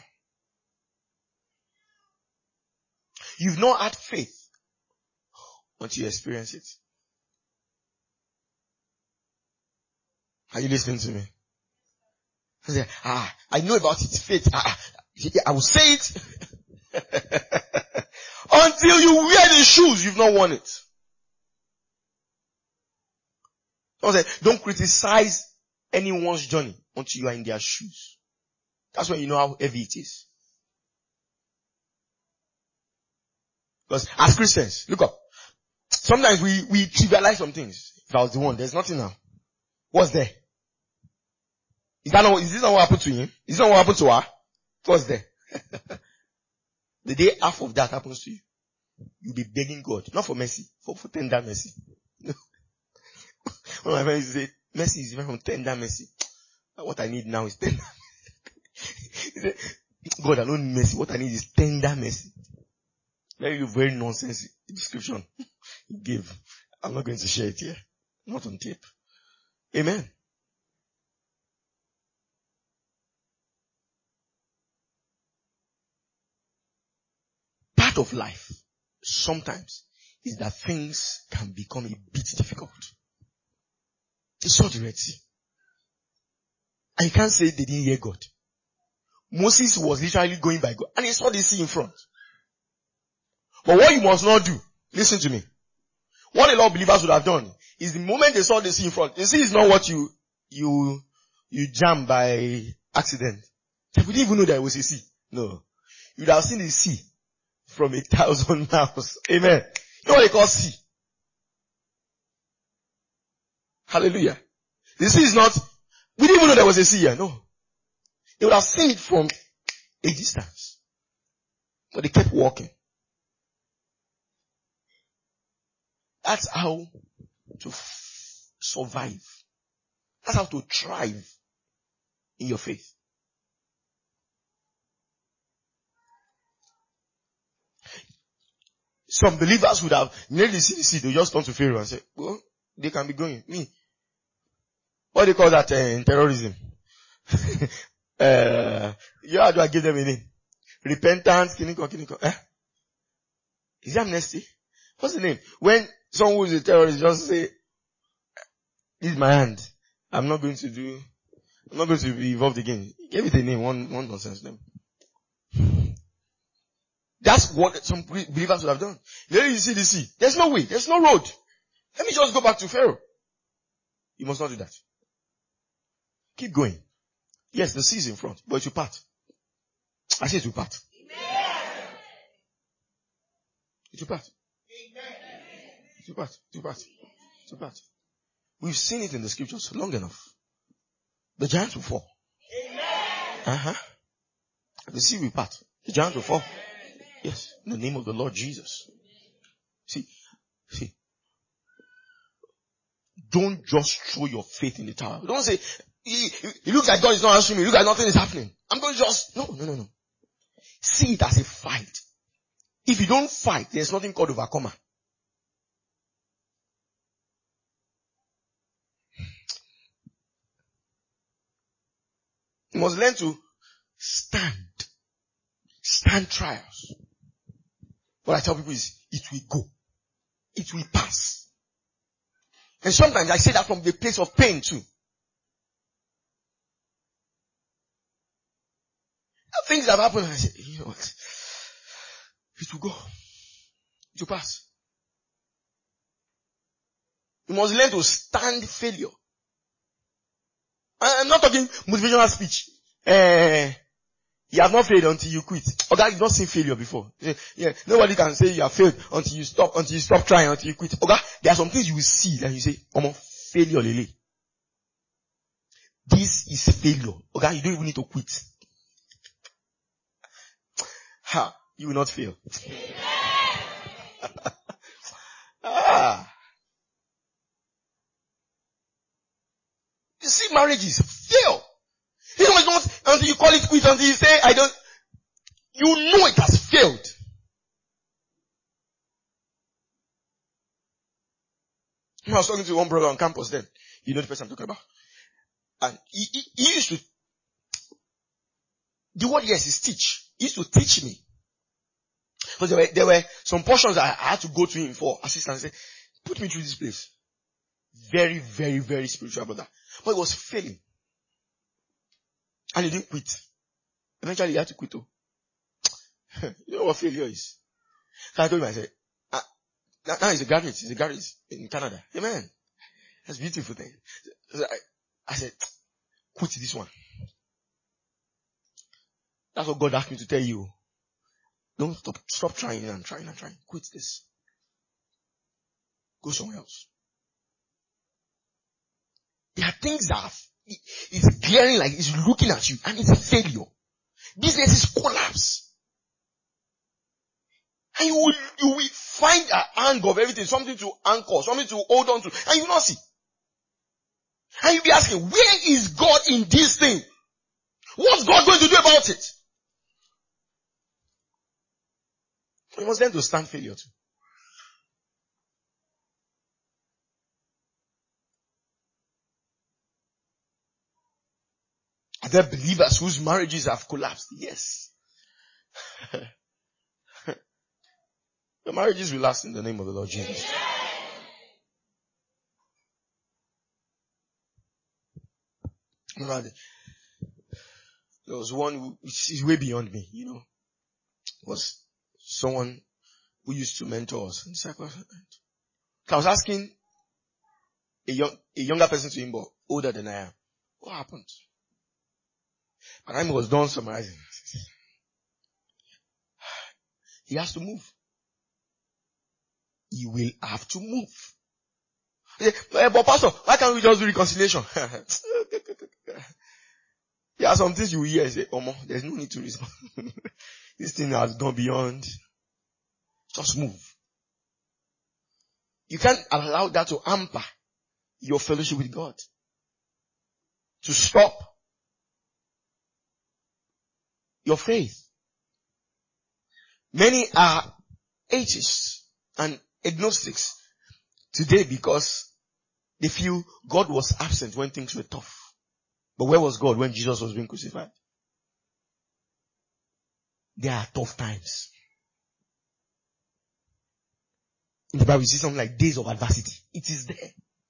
You've not had faith until you experience it. Are you listening to me? I say, I know about it, faith. I will say it. Until you wear the shoes, you've not worn it. Don't criticize anyone's journey until you are in their shoes. That's when you know how heavy it is. Because as Christians, look up. Sometimes we trivialize some things. If I was the one, there's nothing now. What's there? Is this not what happened to him? Is this not what happened to her? What's there? The day half of that happens to you, you'll be begging God, not for mercy, for tender mercy. One of my friends say, mercy is different from tender mercy. What I need now is tender mercy. He said, God, I don't need mercy. What I need is tender mercy. Very nonsense description he gave. I'm not going to share it here. Not on tape. Amen. Part of life, sometimes, is that things can become a bit difficult. They saw the Red Sea. And you can't say they didn't hear God. Moses was literally going by God. And he saw the sea in front. But what you must not do, listen to me. What a lot of believers would have done is the moment they saw the sea in front. The sea is not what you jam by accident. We didn't even know there was a sea. No. You'd have seen the sea from 1,000 miles. Amen. You know what they call sea? Hallelujah. The sea is not, we didn't even know there was a sea here. No. They would have seen it from a distance. But they kept walking. That's how to survive. That's how to thrive in your faith. Some believers would have nearly seen the sea. They just turn to Pharaoh and say, well, they can be going. Me. What do they call that in terrorism? How do I give them a name? repentance, kiniko. Is it amnesty? What's the name? When someone who is a terrorist just say, this is my hand. I'm not going to be involved again. He gave it a name, one nonsense name. That's what some believers would have done. Then you see the sea. There's no way. There's no road. Let me just go back to Pharaoh. You must not do that. Keep going. Yes, the sea is in front, but it will part. I say it will part. It will part. It will part. It will part. It will part. We've seen it in the scriptures long enough. The giants will fall. The sea will part. The giants will fall. Yes, in the name of the Lord Jesus. See. Don't just throw your faith in the tower. Don't say, it looks like God is not answering me. It looks like nothing is happening. I'm going to just, no. See it as a fight. If you don't fight, there's nothing called overcomer. You must learn to stand trials. What I tell people is, it will go. It will pass. And sometimes I say that from the place of pain too. Things have happened and I say, you know what? It will go. It will pass. You must learn to stand failure. I'm not talking motivational speech. You have not failed until you quit. Okay, you've not seen failure before. Yeah, nobody can say you have failed until you stop trying, until you quit. Okay, there are some things you will see that you say, failure, Lele. This is failure. Okay, you don't even need to quit. You will not fail. You see, marriages fail. You know, it's not until you call it quit, until you say, you know it has failed. I was talking to one brother on campus then. You know the person I'm talking about. And he used to, the word yes is teach. He used to teach me. Because there were some portions I had to go to him for assistance. He said, put me through this place. Very, very, very spiritual brother. But he was failing. And he didn't quit. Eventually he had to quit too. You know what failure is? So I told him, I said, now he's a graduate. He's a graduate in Canada. Amen. That's a beautiful thing. So I said, quit this one. That's what God asked me to tell you. Don't stop trying and trying. Quit this. Go somewhere else. There are things that it's glaring like it's looking at you and it's a failure. Businesses collapse. And you will find an angle of everything, something to anchor, something to hold on to, and you will not see. And you'll be asking, where is God in this thing? What's God going to do about it? You must learn to stand failure too. Are there believers whose marriages have collapsed? Yes. The marriages will last in the name of the Lord Jesus. There was one who is way beyond me, you know. It was someone who used to mentor us. I was asking a younger person to him, but older than I am. What happened? And I was done summarizing. He has to move. He will have to move. But Pastor, why can't we just do reconciliation? There are some things you will hear and say, there's no need to respond. This thing has gone beyond. Just move. You can't allow that to hamper your fellowship with God. To stop your faith. Many are atheists and agnostics today because they feel God was absent when things were tough. But where was God when Jesus was being crucified? There are tough times. In the Bible, we see something like days of adversity. It is there.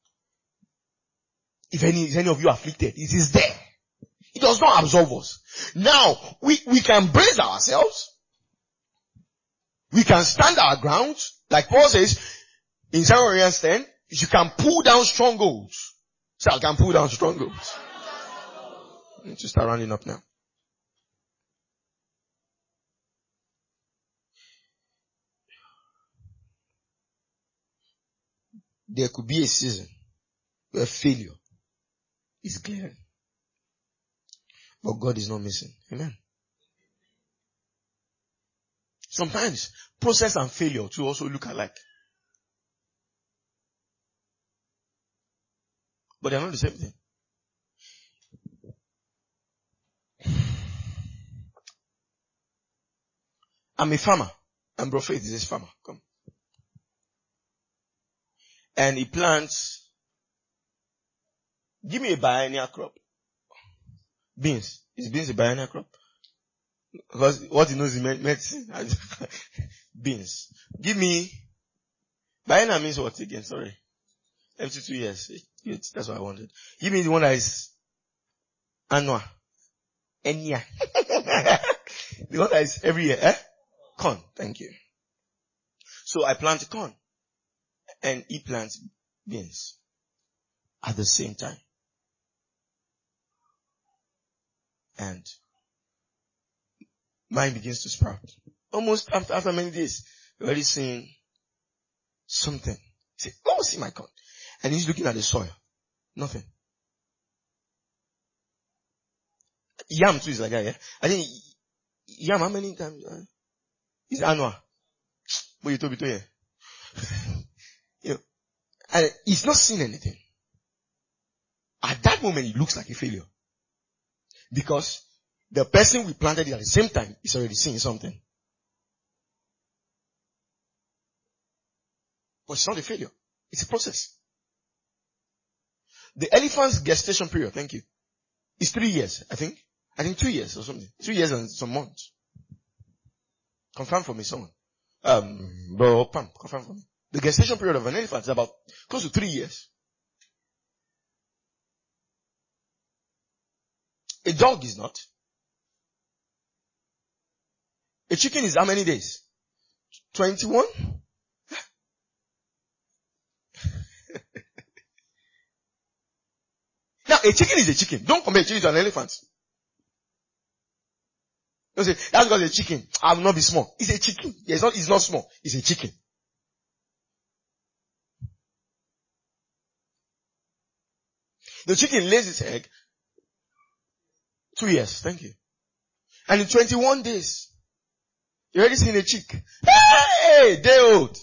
If any of you are afflicted, it is there. It does not absolve us. Now, we can brace ourselves. We can stand our ground. Like Paul says in 2 Corinthians 10, you can pull down strongholds. So I can pull down strongholds. I need to start rounding up now. There could be a season where failure is glaring. But God is not missing. Amen. Sometimes process and failure to also look alike. But they're not the same thing. I'm a farmer. And Bro Faith is this farmer. Come. And he plants. Give me a biennial crop. Beans. Is beans a biennial crop? Because what he knows is medicine. Beans. Give me. Biennial means what again? Sorry. Every 2 years. That's what I wanted. Give me the one that is annual. Enya. The one that is every year. Corn. Thank you. So I plant corn. And he plants beans. At the same time. And mine begins to sprout. Almost after many days, you're already seeing something. Say, go see my corn. And he's looking at the soil. Nothing. Yam too is like that, yeah? I think yam, how many times? It's annual. But you told me to, yeah. You know, and he's not seeing anything. At that moment, it looks like a failure. Because the person we planted it at the same time is already seeing something. But it's not a failure. It's a process. The elephant's gestation period, thank you, is 3 years, I think. I think 2 years or something. 3 years and some months. Confirm for me, someone. Bro, Pam, confirm for me. The gestation period of an elephant is about close to 3 years. A dog is not. A chicken is how many days? 21? Now, a chicken is a chicken. Don't compare a chicken to an elephant. Don't say, that's because it's a chicken. I will not be small. It's a chicken. It's not small. It's a chicken. The chicken lays its egg. 2 years. Thank you. And in 21 days, you already seen a chick. Hey! Day old.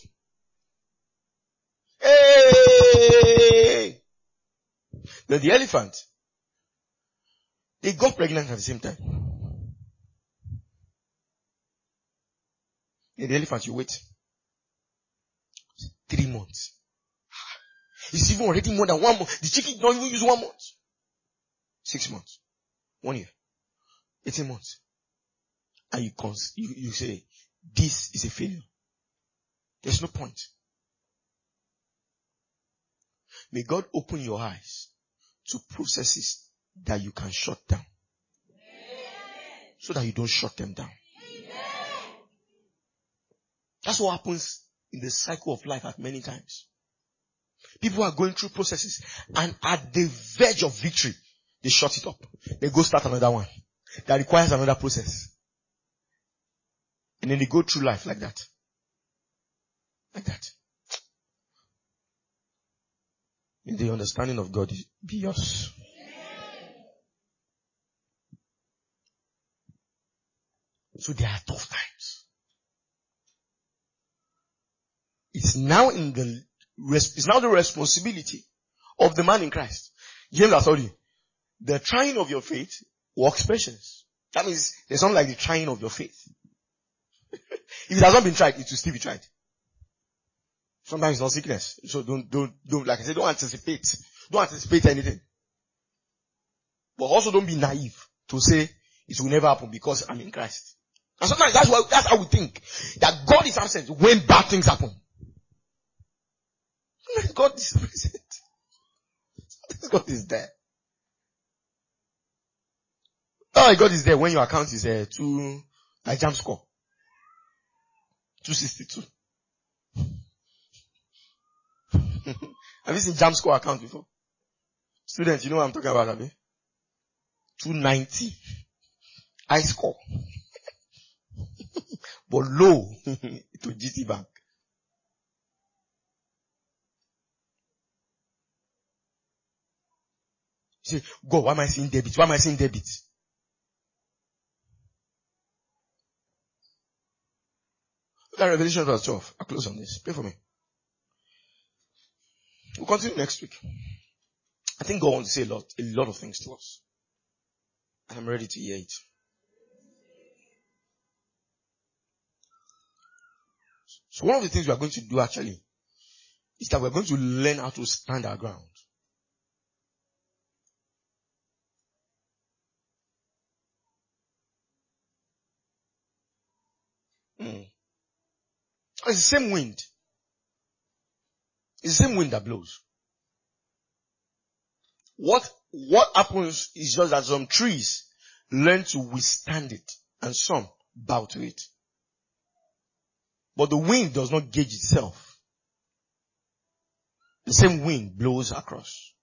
Hey! Then the elephant, they got pregnant at the same time. In the elephant, you wait. 3 months. It's even already more than 1 month. The chicken don't even use 1 month. 6 months. 1 year. 18 months. And you say, this is a failure. There's no point. May God open your eyes to processes that you can shut down. So that you don't shut them down. That's what happens in the cycle of life at many times. People are going through processes and at the verge of victory, they shut it up. They go start another one that requires another process. And then they go through life like that. Like that. May the understanding of God be yours. So there are tough times. It's now the responsibility of the man in Christ. James has told you, the trying of your faith works patience. That means there's something like the trying of your faith. If it has not been tried, it will still be tried. Sometimes it's not sickness. So don't, like I said, don't anticipate. Don't anticipate anything. But also don't be naive to say it will never happen because I'm in Christ. And sometimes that's how we think. That God is absent when bad things happen. God is present. God is there. Oh, God is there when your account is like jam score. 262. Have you seen jam score account before? Students, you know what I'm talking about, have you? 290. High score. But low to GT Bank. You say, God, why am I seeing debit? Why am I seeing debit? Look at Revelation verse 12. I'll close on this. Pray for me. We'll continue next week. I think God wants to say a lot of things to us. And I'm ready to hear it. So one of the things we are going to do actually is that we're going to learn how to stand our ground. It's the same wind. It's the same wind that blows. What happens is just that some trees learn to withstand it and some bow to it. But the wind does not gauge itself. The same wind blows across.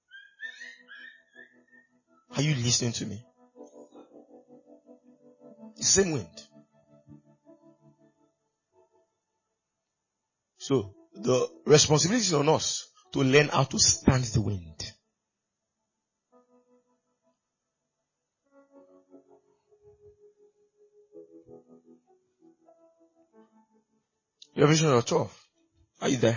Are you listening to me? The same wind. So the responsibility is on us to learn how to stand the wind. Revelation 12. Are you there?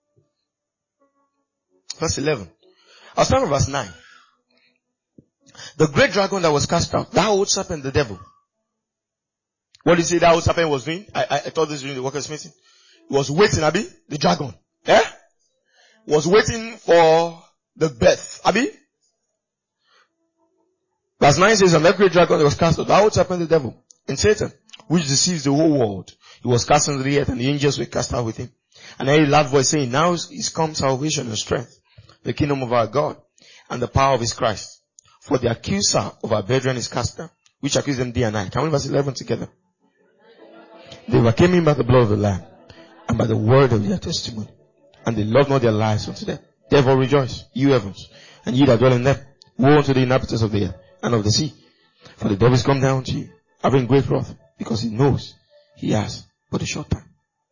Verse 11. I'll start with verse 9. The great dragon that was cast out, that old serpent, the devil. What did you say that old serpent was doing? I thought this during the workers' meeting. He was waiting, Abi, the dragon. Was waiting for the birth. Abi? Verse 9 says, and that great dragon that was cast out, that old serpent, the devil, and Satan, which deceives the whole world. He was cast into the earth, and the angels were cast out with him. And I heard a loud voice saying, now is come salvation and strength, the kingdom of our God, and the power of his Christ. For the accuser of our brethren is cast down, which accuse them day and night. Can we verse 11 together? They overcame him by the blood of the Lamb, and by the word of their testimony. And they loved not their lives unto death. Therefore rejoice, you heavens, and ye that dwell in them. Woe unto the inhabitants of the earth and of the sea. For the devil is come down to you, having great wrath, because he knows he has but a short time.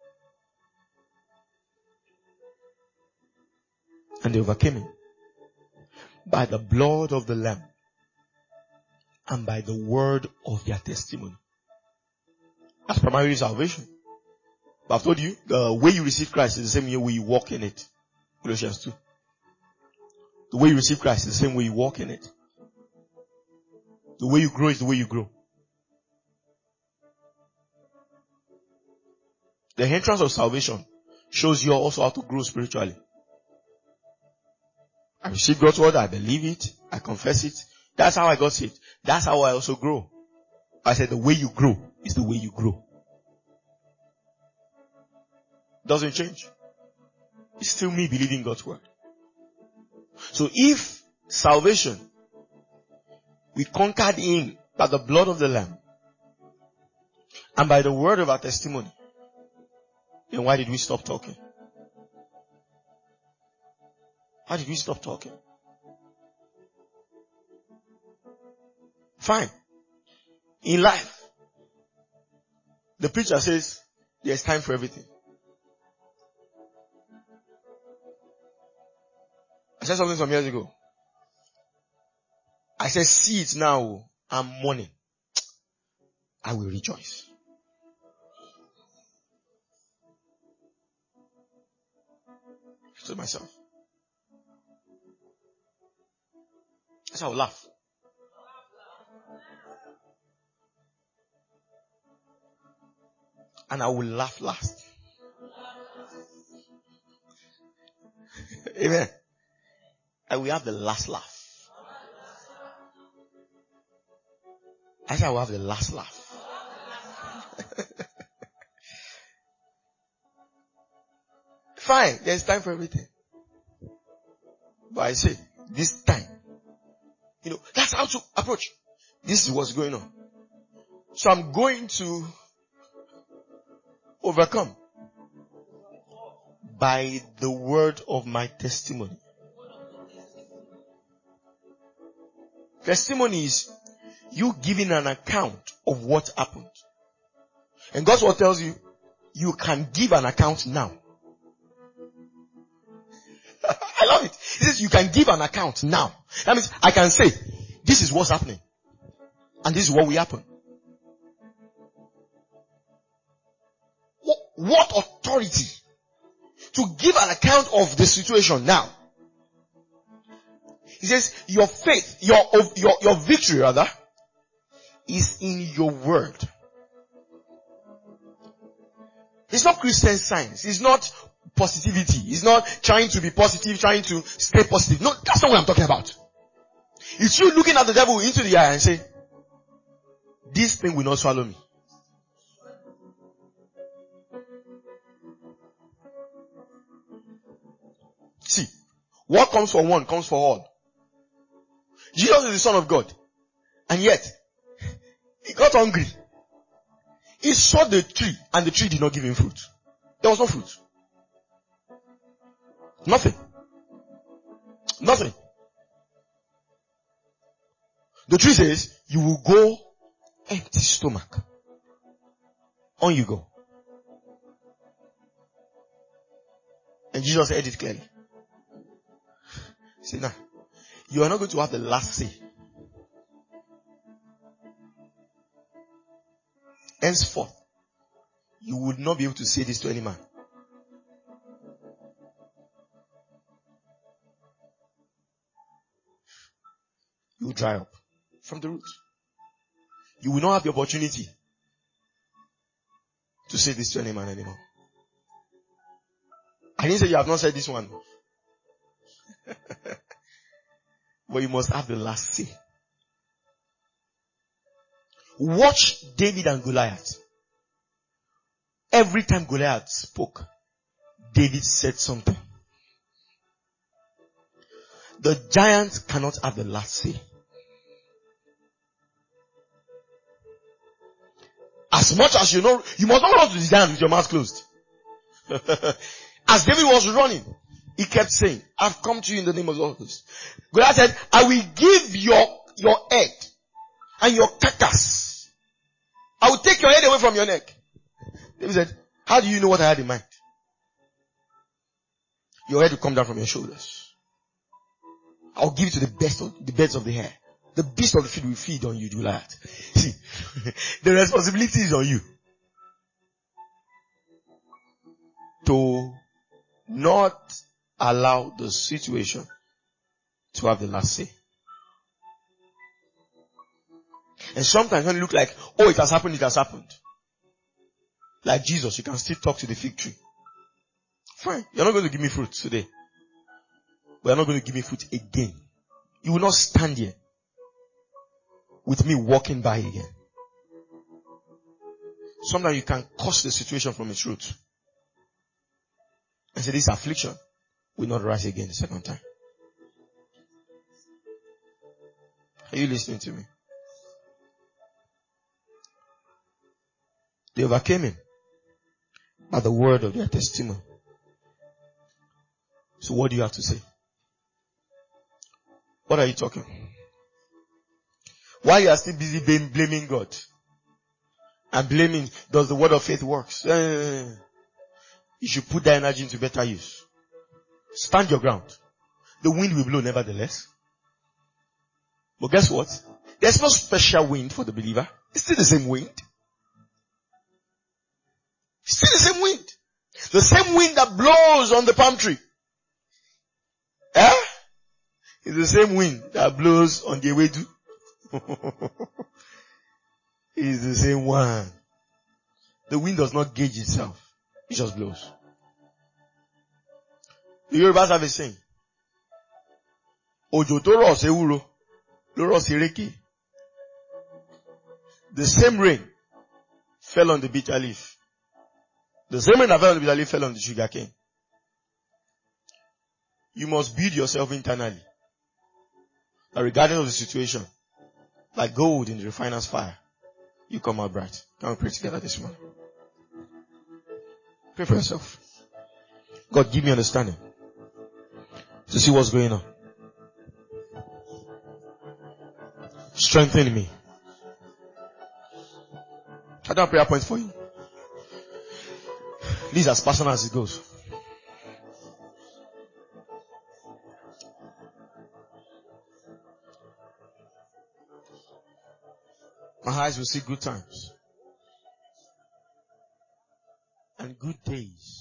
And they overcame him by the blood of the Lamb and by the word of their testimony. That's primarily salvation. But I've told you, the way you receive Christ is the same way you walk in it. Colossians 2. The way you receive Christ is the same way you walk in it. The way you grow is the way you grow. The entrance of salvation shows you also how to grow spiritually. I receive God's word, I believe it, I confess it. That's how I got saved. That's how I also grow. I said the way you grow is the way you grow. Doesn't change. It's still me believing God's word. So if salvation, we conquered him by the blood of the Lamb and by the word of our testimony, then why did we stop talking? Why did we stop talking? Fine. In life, the preacher says there's time for everything. I said something some years ago. I said, see it now. I'm mourning. I will rejoice. I told myself. That's how I will laugh. And I will laugh last. Amen. I will have the last laugh. I said I will have the last laugh. Fine, there's time for everything. But I say, this time, that's how to approach. This is what's going on. So I'm going to overcome by the word of my testimony. Testimony is you giving an account of what happened. And God's word tells you, you can give an account now. I love it. It says you can give an account now. That means I can say, this is what's happening. And this is what will happen. What authority to give an account of the situation now? He says your faith, your victory rather, is in your word. It's not Christian science. It's not positivity. It's not trying to be positive, trying to stay positive. No, that's not what I'm talking about. It's you looking at the devil into the eye and say, this thing will not swallow me. See, what comes for one comes for all. Jesus is the Son of God. And yet, he got hungry. He saw the tree and the tree did not give him fruit. There was no fruit. Nothing. Nothing. The tree says, you will go empty stomach. On you go. And Jesus said it clearly. See now, you are not going to have the last say. Henceforth, you would not be able to say this to any man. You will dry up from the root. You will not have the opportunity to say this to any man anymore. I didn't say you have not said this one. But you must have the last say. Watch David and Goliath. Every time Goliath spoke, David said something. The giant cannot have the last say. As much as you know, you must not run to the giant with your mouth closed. As David was running, he kept saying, I've come to you in the name of the Lord. Goliath said, I will give your head and your carcass. I will take your head away from your neck. David said, how do you know what I had in mind? Your head will come down from your shoulders. I'll give it to the birds of the air. The beast of the field will feed on you, Goliath. See, the responsibility is on you. To not allow the situation to have the last say. And sometimes when it looks like, oh, it has happened. Like Jesus, you can still talk to the fig tree. Fine. You're not going to give me fruit today. But you're not going to give me fruit again. You will not stand here with me walking by again. Sometimes you can curse the situation from its root. And say this affliction will not rise again the second time. Are you listening to me? They overcame him by the word of their testimony. So what do you have to say? What are you talking? Why you are still busy blaming God? And blaming, does the word of faith works? You should put that energy into better use. Stand your ground. The wind will blow nevertheless. But guess what? There's no special wind for the believer. It's still the same wind. It's still the same wind. The same wind that blows on the palm tree. It's the same wind that blows on the ewedu. It's the same one. The wind does not gauge itself. It just blows. The Yorubas have a saying. Ojo to ro se wuro, lo ro se reke. The same rain fell on the bitter leaf. The same rain that fell on the bitter leaf fell on the sugar cane. You must build yourself internally. That regardless of the situation, like gold in the refiner's fire, you come out bright. Can we pray together this morning? Pray for yourself. God, give me understanding to see what's going on. Strengthen me. I don't have prayer points for you. This is as personal as it goes. My eyes will see good times and good days.